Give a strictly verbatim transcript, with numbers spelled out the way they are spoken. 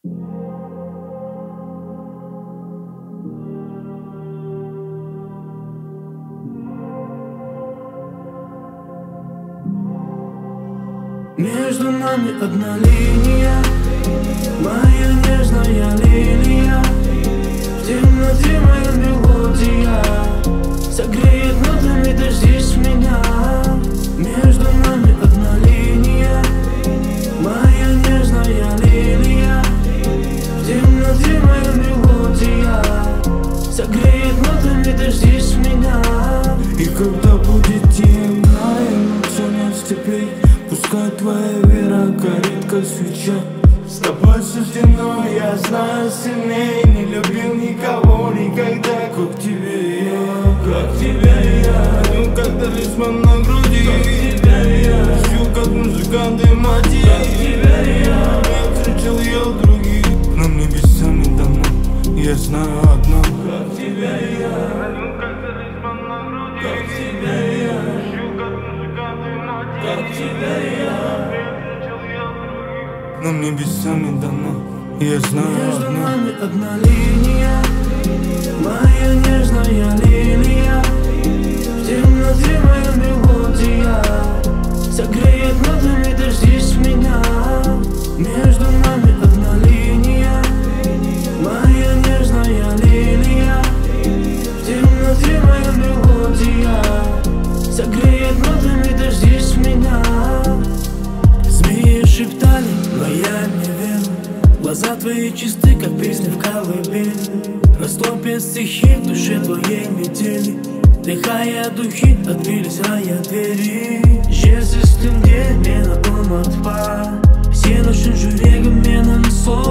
Между нами одна линия, моя нежная лилия. В темноте моя мелодия согреет нотами, дождись меня. Между нами одна линия, моя нежная лилия. В темноте моя мелодия согреет нотами, дождись меня. И когда будет темно и ночью нет степей, пускай твоя вера горит, как свеча. С тобой суждено, я знаю, сильнее не любил никого никогда, как тебе я, как тебя я. Ходил как талисман на груди, как тебя я. Жил как музыкант и мотив, как тебя я. Я встречал я других, но небесами давно я знаю одно, как тебя я. Ходил как талисман на груди, как тебя я. Жил как музыкант и мотив, как тебя я. Но небесами дано, я знаю Между одно. нами одна линия, моя нежная лилия. В темноте моя мелодия согреет нотами, дождись меня. Между нами одна линия, моя нежная лилия. В темноте моя мелодия согреет нотами, дождись меня. Змеи шептали, но я не верю. Глаза твои чисты, как песня в колыбели. Растопят стихи в душе твоей метели. Дыхая духи, отбились рая двери. Жезы стенге, мена уматпа. Все ночи жүрегім менің сол.